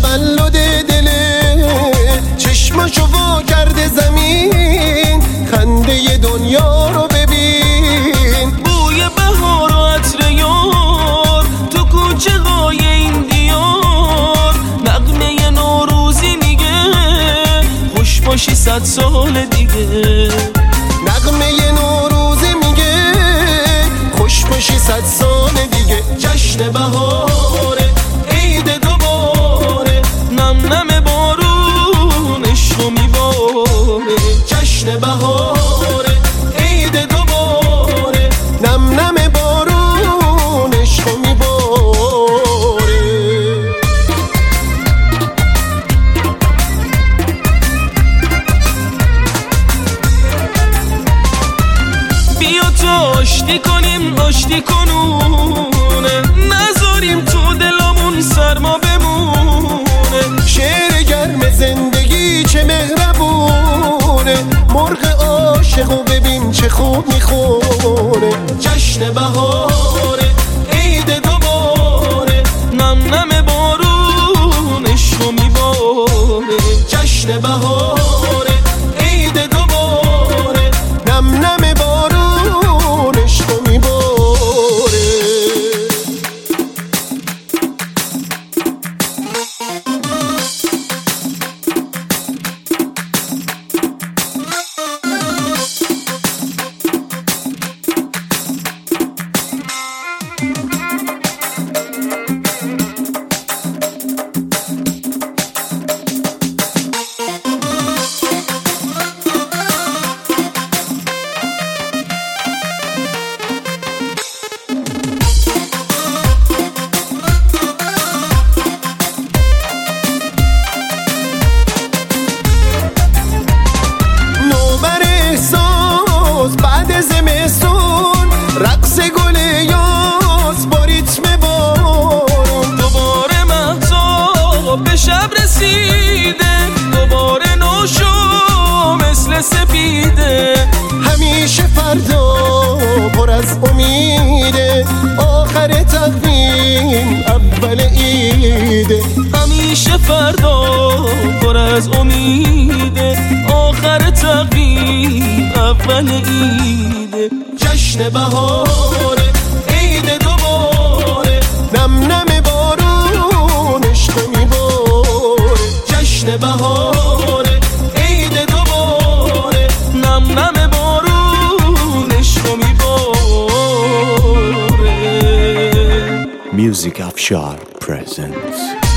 تولد دله، چشماشو وا کرده زمین، خنده دنیا رو ببین. بوی بهار و عطر یار تو کوچه های این دیار، نغمه نوروزی میگه خوش باشی 100 سال دیگه. نغمه نوروزی میگه خوش باشی 100 سال دیگه. جشن بهاره، عید دوباره، نم نم بارون عشقو میباره. جشن بهاره، عید دوباره، نم نم بارون عشقو میباره. بیا تو آشتی کنیم، آشتی کنونه، نذاریم تو دلمون سرما بمونه. شعر گرم زندگی چه مهربونه، مرغ عاشقو ببین چه خوب میخونه. جشن بهاره، عید دوباره، نم نم بارون عشقو میباره. جشن بهاره، عید دوباره، نم نم بارون عشقو میباره. زمستون رقص گل یاس با ریتم بارون، دوباره مهتاب به شب رسیده، دوباره نوشو مثل سپیده. همیشه فردا پر از امیده، آخر تقویم اول عیده. همیشه فردا پر از امیده، آخر تقویم اول عیده. جشن بهاره، عید دوباره، نم نم بارون عشقو میباره. جشن بهاره، عید دوباره، نم نم بارون عشقو میباره. Music Afshar presents